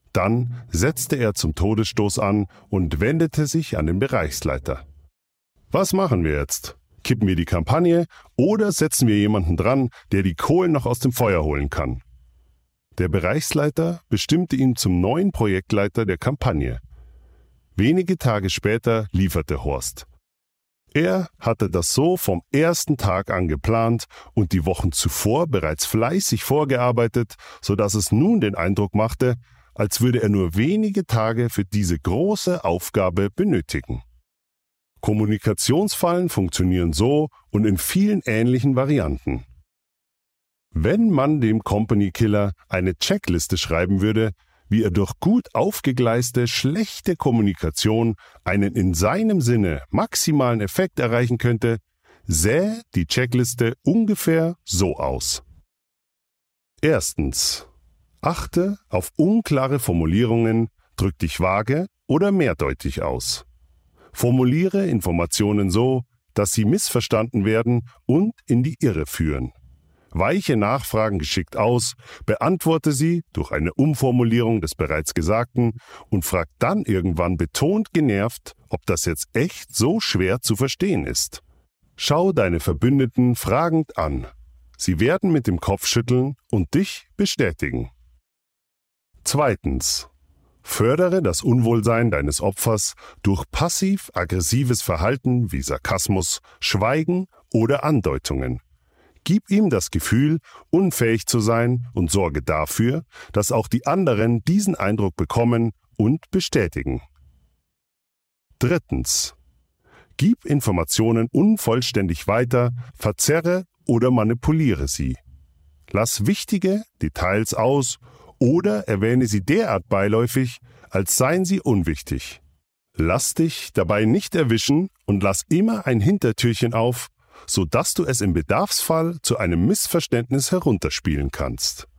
Dann setzte er zum Todesstoß an und wendete sich an den Bereichsleiter. Was machen wir jetzt? Kippen wir die Kampagne oder setzen wir jemanden dran, der die Kohlen noch aus dem Feuer holen kann? Der Bereichsleiter bestimmte ihn zum neuen Projektleiter der Kampagne. Wenige Tage später lieferte Horst. Er hatte das so vom ersten Tag an geplant und die Wochen zuvor bereits fleißig vorgearbeitet, sodass es nun den Eindruck machte, als würde er nur wenige Tage für diese große Aufgabe benötigen. Kommunikationsfallen funktionieren so und in vielen ähnlichen Varianten. Wenn man dem Company Killer eine Checkliste schreiben würde, wie er durch gut aufgegleiste, schlechte Kommunikation einen in seinem Sinne maximalen Effekt erreichen könnte, sähe die Checkliste ungefähr so aus. Erstens. Achte auf unklare Formulierungen, drück dich vage oder mehrdeutig aus. Formuliere Informationen so, dass sie missverstanden werden und in die Irre führen. Weiche Nachfragen geschickt aus, beantworte sie durch eine Umformulierung des bereits Gesagten und frag dann irgendwann betont genervt, ob das jetzt echt so schwer zu verstehen ist. Schau deine Verbündeten fragend an. Sie werden mit dem Kopf schütteln und dich bestätigen. Zweitens. Fördere das Unwohlsein deines Opfers durch passiv-aggressives Verhalten wie Sarkasmus, Schweigen oder Andeutungen. Gib ihm das Gefühl, unfähig zu sein und sorge dafür, dass auch die anderen diesen Eindruck bekommen und bestätigen. Drittens. Gib Informationen unvollständig weiter, verzerre oder manipuliere sie. Lass wichtige Details aus oder erwähne sie derart beiläufig, als seien sie unwichtig. Lass dich dabei nicht erwischen und lass immer ein Hintertürchen auf, sodass du es im Bedarfsfall zu einem Missverständnis herunterspielen kannst.